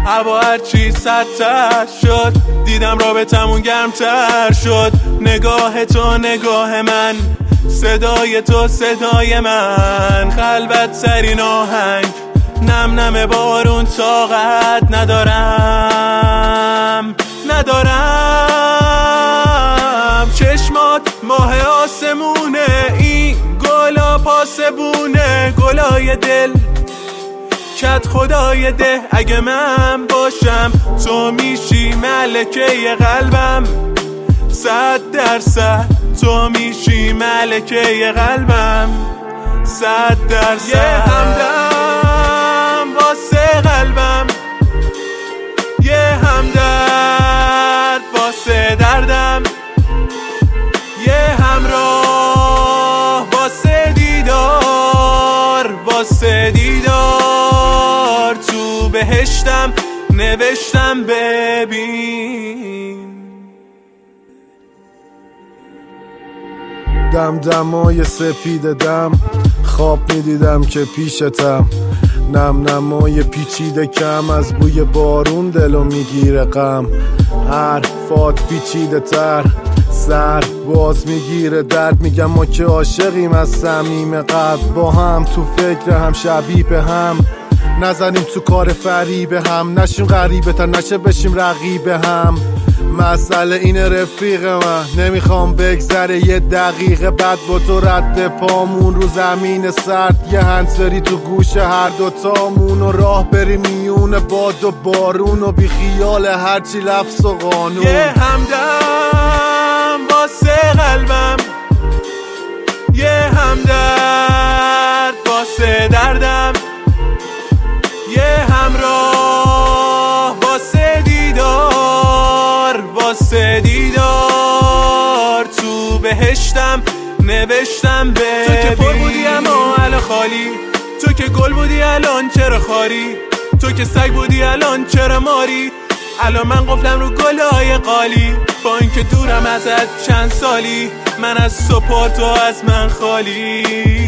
هوا هرچی سردتر شد دیدم رابطمون گرمتر شد. نگاه تو نگاه من، صدای تو صدای من، خلوت ترین آهنگ، نم نم بارون، طاقت ندارم چشمات ماه آسمونه، این گلا پاسبونه، گلای دل کت خدای ده. اگه من باشم تو میشی ملکه قلبم، 100% تو میشی ملکه قلبم، 100%. یه همدم واسه قلبم، یه همدرد واسه دردم، یه همراه واسه دیدار، واسه دیدار. تو بهشتم نوشتم ببین. دمدمای سپید دم، خواب میدیدم که پیشتم، نم نمای پیچیده کم، از بوی بارون دلو میگیره غم. حرفات پیچیده تر، سر باز میگیره درد. میگم ما که عاشقیم از صمیم قلب، با هم تو فکر هم شبیه هم، نزنیم تو کار فریب هم، نشیم غریبه تا نشه بشیم رقیب هم. مسئله اینه رفیق من، نمیخوام بگذره یه دقیقه بعد با تو رد پامون رو زمین سرد، یه هنسفری تو گوش هر دوتامون و راه بریم میون باد و بارون و بی خیال هرچی لفظ و قانون. یه همدم واسه قلبم، یه همدرد واسه دردم، یه همراه واسه دیدار، واسه دیدار. تو بهشتم نوشتم ببین. تو که پر بودی اما الان خالی، تو که گل بودی الان چرا خاری، تو که سگ بودی الان چرا ماری. الان من قفلم رو گلای قالی، با اینکه دورم ازت چند سالی، من از تو پر تو از من خالی.